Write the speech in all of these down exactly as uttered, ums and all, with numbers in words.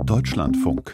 Deutschlandfunk.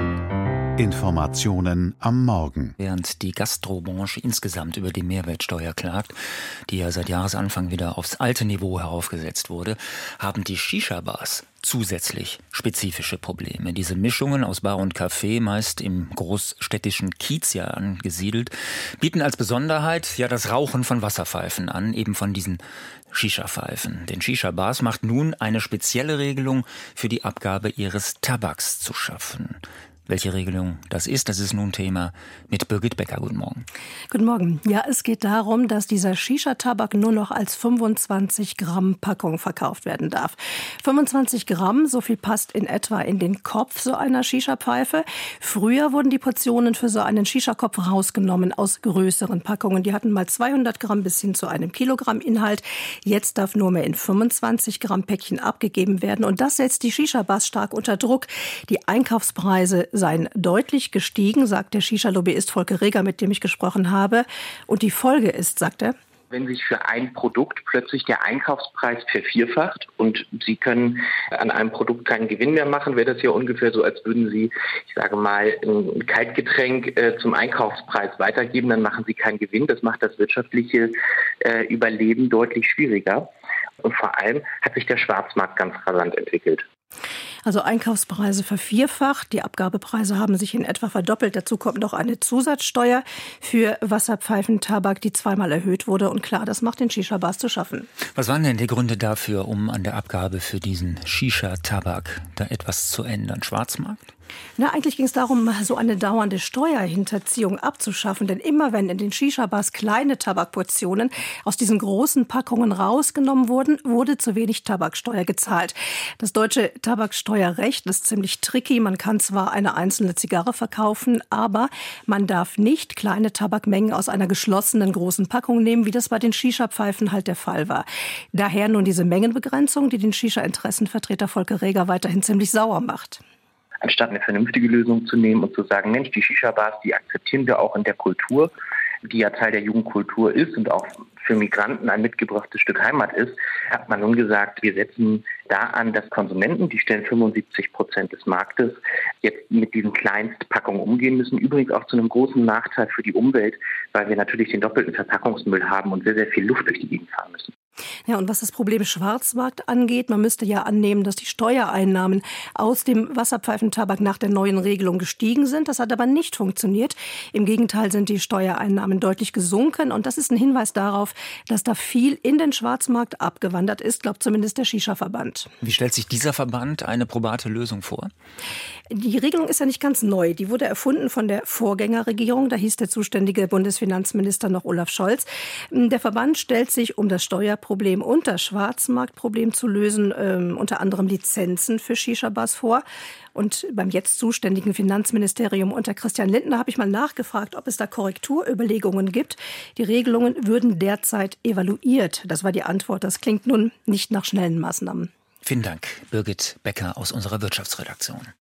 Informationen am Morgen. Während die Gastrobranche insgesamt über die Mehrwertsteuer klagt, die ja seit Jahresanfang wieder aufs alte Niveau heraufgesetzt wurde, haben die Shisha-Bars zusätzlich spezifische Probleme. Diese Mischungen aus Bar und Café, meist im großstädtischen Kiez ja angesiedelt, bieten als Besonderheit ja das Rauchen von Wasserpfeifen an, eben von diesen Shisha-Pfeifen. Den Shisha-Bars macht nun eine spezielle Regelung für die Abgabe ihres Tabaks zu schaffen. Welche Regelung das ist, das ist nun Thema mit Birgit Becker. Guten Morgen. Guten Morgen. Ja, es geht darum, dass dieser Shisha-Tabak nur noch als fünfundzwanzig Gramm Packung verkauft werden darf. fünfundzwanzig Gramm, so viel passt in etwa in den Kopf so einer Shisha-Pfeife. Früher wurden die Portionen für so einen Shisha-Kopf rausgenommen aus größeren Packungen. Die hatten mal zweihundert Gramm bis hin zu einem Kilogramm Inhalt. Jetzt darf nur mehr in fünfundzwanzig Gramm Päckchen abgegeben werden. Und das setzt die Shisha-Bars stark unter Druck. Die Einkaufspreise seien deutlich gestiegen, sagt der Shisha-Lobbyist Volker Reger, mit dem ich gesprochen habe. Und die Folge ist, sagt er, wenn sich für ein Produkt plötzlich der Einkaufspreis vervierfacht und Sie können an einem Produkt keinen Gewinn mehr machen, wäre das ja ungefähr so, als würden Sie, ich sage mal, ein Kaltgetränk äh, zum Einkaufspreis weitergeben, dann machen Sie keinen Gewinn. Das macht das wirtschaftliche äh, Überleben deutlich schwieriger. Und vor allem hat sich der Schwarzmarkt ganz rasant entwickelt. Also Einkaufspreise vervierfacht, die Abgabepreise haben sich in etwa verdoppelt. Dazu kommt noch eine Zusatzsteuer für Wasserpfeifentabak, die zweimal erhöht wurde. Und klar, das macht den Shisha-Bars zu schaffen. Was waren denn die Gründe dafür, um an der Abgabe für diesen Shisha-Tabak da etwas zu ändern? Schwarzmarkt? Na, eigentlich ging es darum, so eine dauernde Steuerhinterziehung abzuschaffen. Denn immer wenn in den Shisha-Bars kleine Tabakportionen aus diesen großen Packungen rausgenommen wurden, wurde zu wenig Tabaksteuer gezahlt. Das deutsche Tabaksteuerrecht ist ziemlich tricky. Man kann zwar eine einzelne Zigarre verkaufen, aber man darf nicht kleine Tabakmengen aus einer geschlossenen großen Packung nehmen, wie das bei den Shisha-Pfeifen halt der Fall war. Daher nun diese Mengenbegrenzung, die den Shisha-Interessenvertreter Volker Reger weiterhin ziemlich sauer macht. Anstatt eine vernünftige Lösung zu nehmen und zu sagen, Mensch, die Shisha-Bars, die akzeptieren wir auch in der Kultur, die ja Teil der Jugendkultur ist und auch für Migranten ein mitgebrachtes Stück Heimat ist, hat man nun gesagt, wir setzen da an, dass Konsumenten, die stellen fünfundsiebzig Prozent des Marktes, jetzt mit diesen Kleinstpackungen umgehen müssen. Übrigens auch zu einem großen Nachteil für die Umwelt, weil wir natürlich den doppelten Verpackungsmüll haben und sehr, sehr viel Luft durch die Gegend fahren müssen. Ja, und was das Problem Schwarzmarkt angeht, man müsste ja annehmen, dass die Steuereinnahmen aus dem Wasserpfeifentabak nach der neuen Regelung gestiegen sind. Das hat aber nicht funktioniert. Im Gegenteil sind die Steuereinnahmen deutlich gesunken. Und das ist ein Hinweis darauf, dass da viel in den Schwarzmarkt abgewandert ist, glaubt zumindest der Shisha-Verband. Wie stellt sich dieser Verband eine probate Lösung vor? Die Regelung ist ja nicht ganz neu. Die wurde erfunden von der Vorgängerregierung. Da hieß der zuständige Bundesfinanzminister noch Olaf Scholz. Der Verband stellt sich, um das Steuerproblem und das Schwarzmarktproblem zu lösen, ähm, unter anderem Lizenzen für Shisha-Bars vor. Und beim jetzt zuständigen Finanzministerium unter Christian Lindner habe ich mal nachgefragt, ob es da Korrekturüberlegungen gibt. Die Regelungen würden derzeit evaluiert. Das war die Antwort. Das klingt nun nicht nach schnellen Maßnahmen. Vielen Dank, Birgit Becker aus unserer Wirtschaftsredaktion.